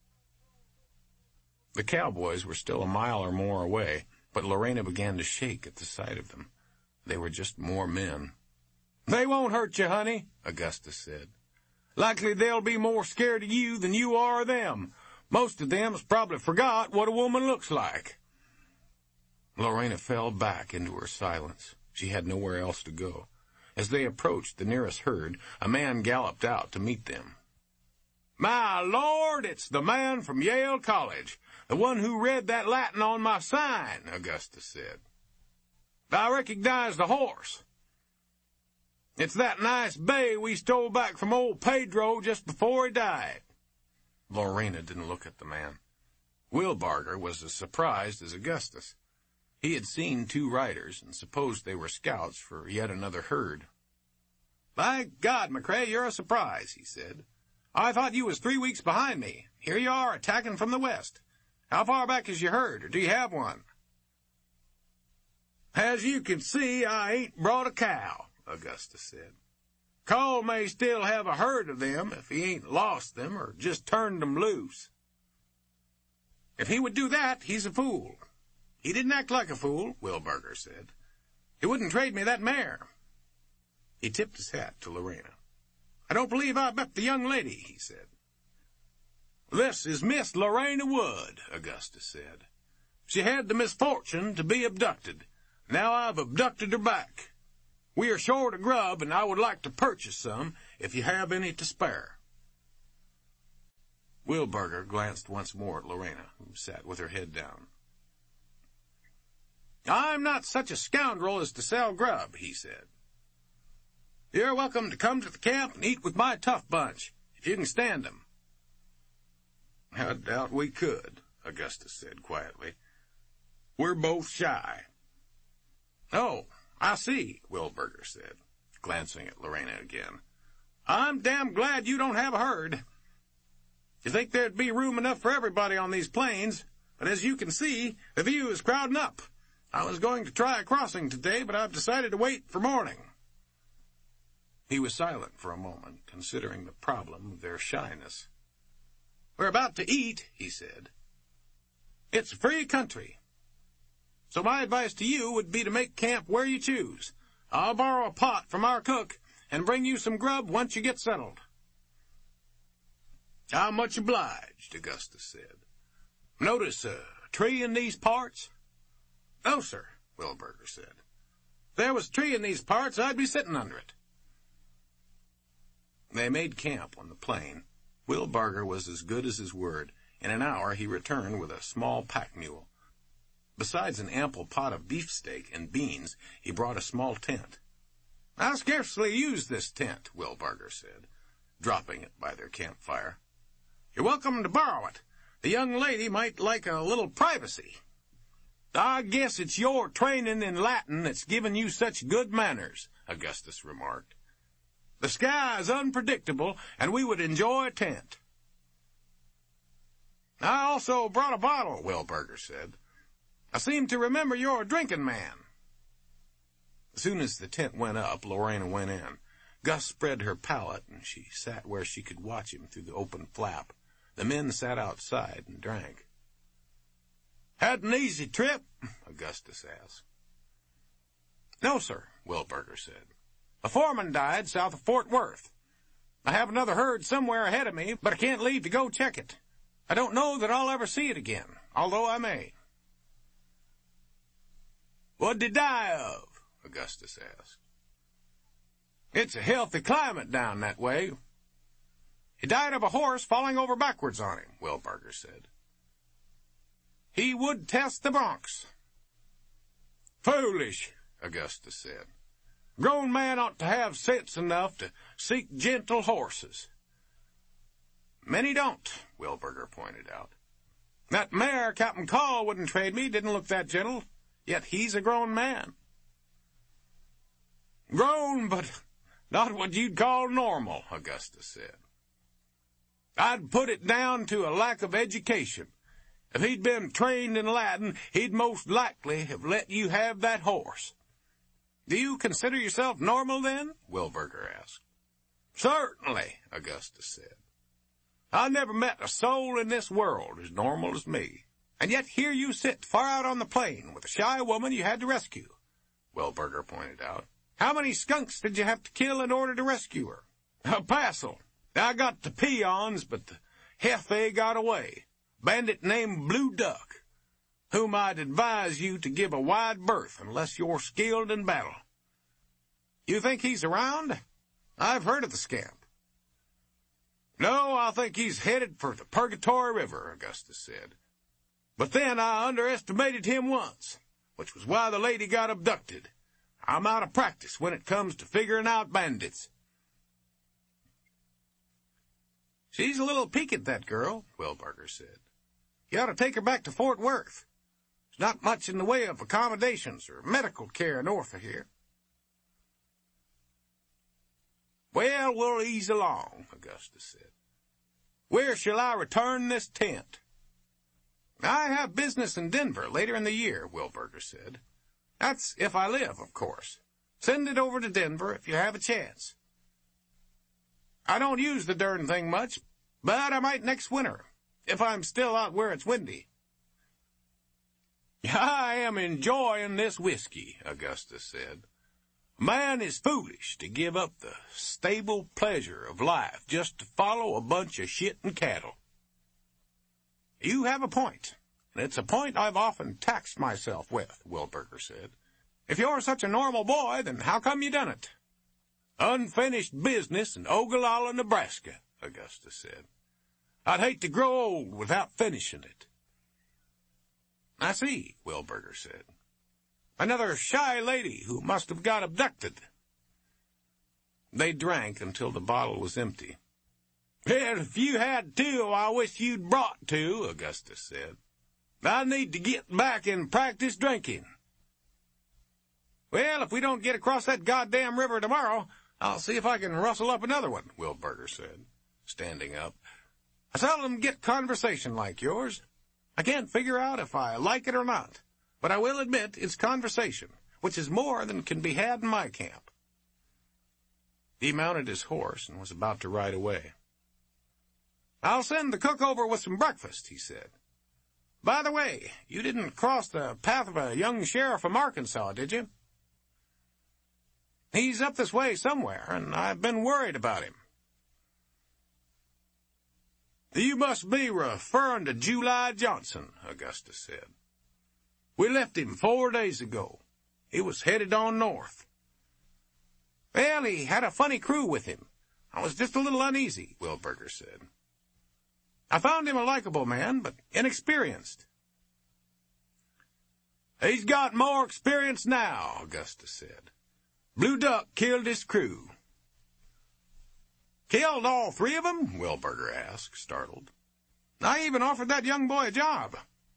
The cowboys were still a mile or more away, but Lorena began to shake at the sight of them. They were just more men. "They won't hurt you, honey," Augustus said. "Likely they'll be more scared of you than you are of them. Most of them's probably forgot what a woman looks like." Lorena fell back into her silence. She had nowhere else to go. As they approached the nearest herd, a man galloped out to meet them. "My Lord, it's the man from Yale College, the one who read that Latin on my sign," Augustus said. "I recognize the horse. It's that nice bay we stole back from old Pedro just before he died." Lorena didn't look at the man. Wilbarger was as surprised as Augustus. He had seen two riders and supposed they were scouts for yet another herd. "By God, McCrae, you're a surprise," he said. "I thought you was three weeks behind me. Here you are attacking from the west. How far back is your herd, or do you have one?" "As you can see, I ain't brought a cow," Augustus said. "Cole may still have a herd of them if he ain't lost them or just turned them loose." "If he would do that, he's a fool." "He didn't act like a fool," Wilbarger said. "He wouldn't trade me that mare." He tipped his hat to Lorena. "I don't believe I bet the young lady," he said. "This is Miss Lorena Wood," Augustus said. "She had the misfortune to be abducted. Now I've abducted her back. We are short of grub, and I would like to purchase some if you have any to spare." Wilbarger glanced once more at Lorena, who sat with her head down. I'm not such a scoundrel as to sell grub, he said. You're welcome to come to the camp and eat with my tough bunch, if you can stand 'em. I doubt we could, Augustus said quietly. We're both shy. Oh, I see, Wilbarger said, glancing at Lorena again. I'm damn glad you don't have a herd. You think there'd be room enough for everybody on these plains, but as you can see, the view is crowding up. I was going to try a crossing today, but I've decided to wait for morning. He was silent for a moment, considering the problem of their shyness. We're about to eat, he said. It's a free country. So my advice to you would be to make camp where you choose. I'll borrow a pot from our cook and bring you some grub once you get settled. I'm much obliged, Augustus said. Notice a tree in these parts? No, sir, Wilbarger said. If there was a tree in these parts, I'd be sitting under it. They made camp on the plain. Wilbarger was as good as his word. In an hour he returned with a small pack mule. Besides an ample pot of beefsteak and beans, he brought a small tent. I'll scarcely use this tent, Wilbarger said, dropping it by their campfire. You're welcome to borrow it. The young lady might like a little privacy. I guess it's your training in Latin that's given you such good manners, Augustus remarked. The sky is unpredictable, and we would enjoy a tent. I also brought a bottle, Wilbarger said. I seem to remember you're a drinking man. As soon as the tent went up, Lorena went in. Gus spread her pallet, and she sat where she could watch him through the open flap. The men sat outside and drank. Had an easy trip? Augustus asked. No, sir, Wilbarger said. A foreman died south of Fort Worth. I have another herd somewhere ahead of me, but I can't leave to go check it. I don't know that I'll ever see it again, although I may. What'd he die of? Augustus asked. It's a healthy climate down that way. He died of a horse falling over backwards on him, Wilbarger said. He would test the broncs. Foolish, Augustus said. Grown man ought to have sense enough to seek gentle horses. Many don't, Wilbarger pointed out. That mare Captain Call wouldn't trade me didn't look that gentle, yet he's a grown man. Grown, but not what you'd call normal, Augustus said. I'd put it down to a lack of education. If he'd been trained in Latin, he'd most likely have let you have that horse. Do you consider yourself normal, then? Wilbarger asked. Certainly, Augustus said. I never met a soul in this world as normal as me. And yet here you sit far out on the plain with a shy woman you had to rescue, Wilbarger pointed out. How many skunks did you have to kill in order to rescue her? A passel. I got the peons, but the Hefe got away. Bandit named Blue Duck, whom I'd advise you to give a wide berth unless you're skilled in battle. You think he's around? I've heard of the scamp. No, I think he's headed for the Purgatory River, Augustus said. But then I underestimated him once, which was why the lady got abducted. I'm out of practice when it comes to figuring out bandits. She's a little peaked, that girl, Wilbarger said. You ought to take her back to Fort Worth. There's not much in the way of accommodations or medical care north of here. Well, we'll ease along, Augustus said. Where shall I return this tent? I have business in Denver later in the year, Wilbarger said. That's if I live, of course. Send it over to Denver if you have a chance. I don't use the darn thing much, but I might next winter, if I'm still out where it's windy. I am enjoying this whiskey, Augustus said. A man is foolish to give up the stable pleasure of life just to follow a bunch of shitting cattle. You have a point, and it's a point I've often taxed myself with, Wilbarger said. If you're such a normal boy, then how come you done it? Unfinished business in Ogallala, Nebraska, Augustus said. I'd hate to grow old without finishing it." "I see," Wilberger said. "Another shy lady who must have got abducted." They drank until the bottle was empty. "Well, if you had two, I wish you'd brought two," Augustus said. "I need to get back and practice drinking." "Well, if we don't get across that goddamn river tomorrow, I'll see if I can rustle up another one," Wilberger said, standing up. "I seldom get conversation like yours. I can't figure out if I like it or not, but I will admit it's conversation, which is more than can be had in my camp." He mounted his horse and was about to ride away. "I'll send the cook over with some breakfast," he said. "By the way, you didn't cross the path of a young sheriff from Arkansas, did you?" "He's up this way somewhere, and I've been worried about him." "You must be referring to July Johnson," Augustus said. "We left him four days ago. He was headed on north." "Well, he had a funny crew with him. I was just a little uneasy," Wilberger said. "I found him a likable man, but inexperienced." "He's got more experience now," Augustus said. "Blue Duck killed his crew." "Killed all three of them?" Wilberger asked, startled. "I even offered that young boy a job."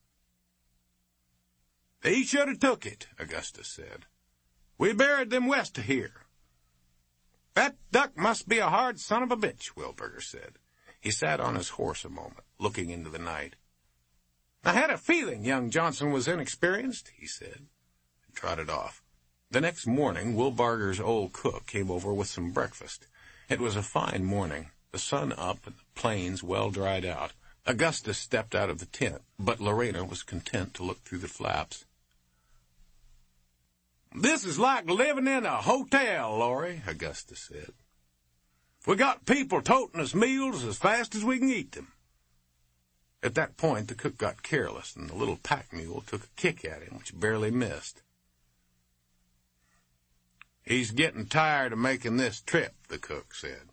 "He should have took it," Augustus said. "We buried them west of here." "That duck must be a hard son of a bitch," Wilberger said. He sat on his horse a moment, looking into the night. "I had a feeling young Johnson was inexperienced," he said, and trotted off. The next morning, Wilbarger's old cook came over with some breakfast. It was a fine morning, the sun up and the plains well dried out. Augustus stepped out of the tent, but Lorena was content to look through the flaps. "This is like living in a hotel, Laurie," Augustus said. "We got people toting us meals as fast as we can eat them." At that point, the cook got careless, and the little pack mule took a kick at him, which barely missed. "He's getting tired of making this trip," the cook said.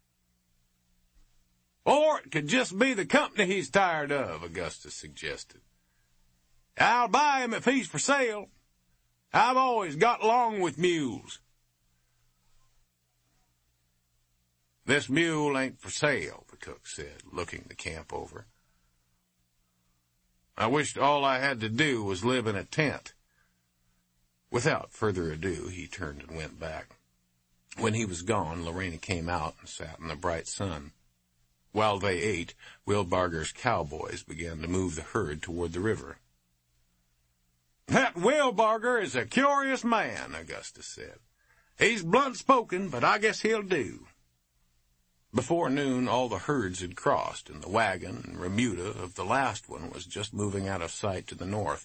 "Or it could just be the company he's tired of," Augustus suggested. "I'll buy him if he's for sale. I've always got along with mules." "This mule ain't for sale," the cook said, looking the camp over. "I wished all I had to do was live in a tent." Without further ado, he turned and went back. When he was gone, Lorena came out and sat in the bright sun. While they ate, Wilbarger's cowboys began to move the herd toward the river. "That Wilbarger is a curious man," Augustus said. "He's blunt-spoken, but I guess he'll do." Before noon, all the herds had crossed, and the wagon and remuda of the last one was just moving out of sight to the north.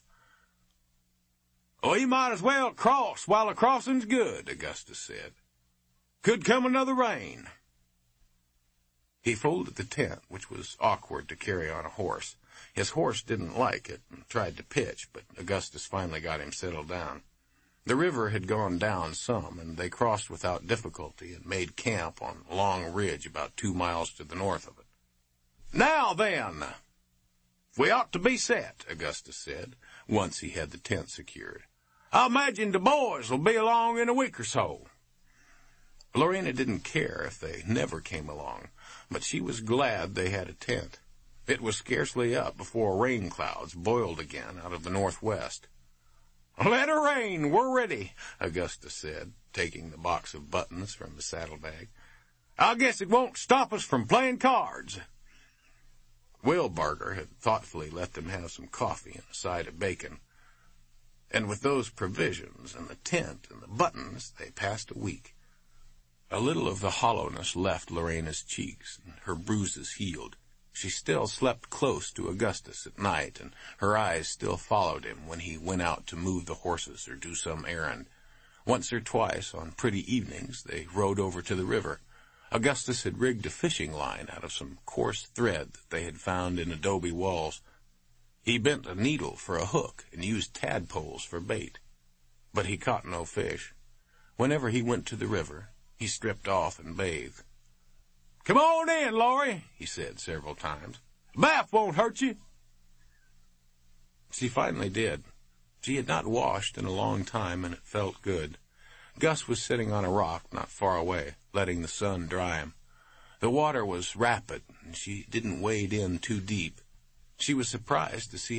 "We might as well cross while the crossing's good," Augustus said. "Could come another rain." He folded the tent, which was awkward to carry on a horse. His horse didn't like it and tried to pitch, but Augustus finally got him settled down. The river had gone down some, and they crossed without difficulty and made camp on a long ridge about two miles to the north of it. "Now then, we ought to be set," Augustus said, once he had the tent secured. "I imagine the boys will be along in a week or so." Lorena didn't care if they never came along, but she was glad they had a tent. It was scarcely up before rain clouds boiled again out of the northwest. "Let her rain, we're ready," Augustus said, taking the box of buttons from the saddlebag. "I guess it won't stop us from playing cards." Wilbarger had thoughtfully let them have some coffee and a side of bacon, and with those provisions and the tent and the buttons, they passed a week. A little of the hollowness left Lorena's cheeks, and her bruises healed. She still slept close to Augustus at night, and her eyes still followed him when he went out to move the horses or do some errand. Once or twice, on pretty evenings, they rode over to the river. Augustus had rigged a fishing line out of some coarse thread that they had found in adobe walls. He bent a needle for a hook and used tadpoles for bait. But he caught no fish. Whenever he went to the river, he stripped off and bathed. "Come on in, Laurie," he said several times. "Bath won't hurt you." She finally did. She had not washed in a long time, and it felt good. Gus was sitting on a rock not far away, letting the sun dry him. The water was rapid, and she didn't wade in too deep. She was surprised to see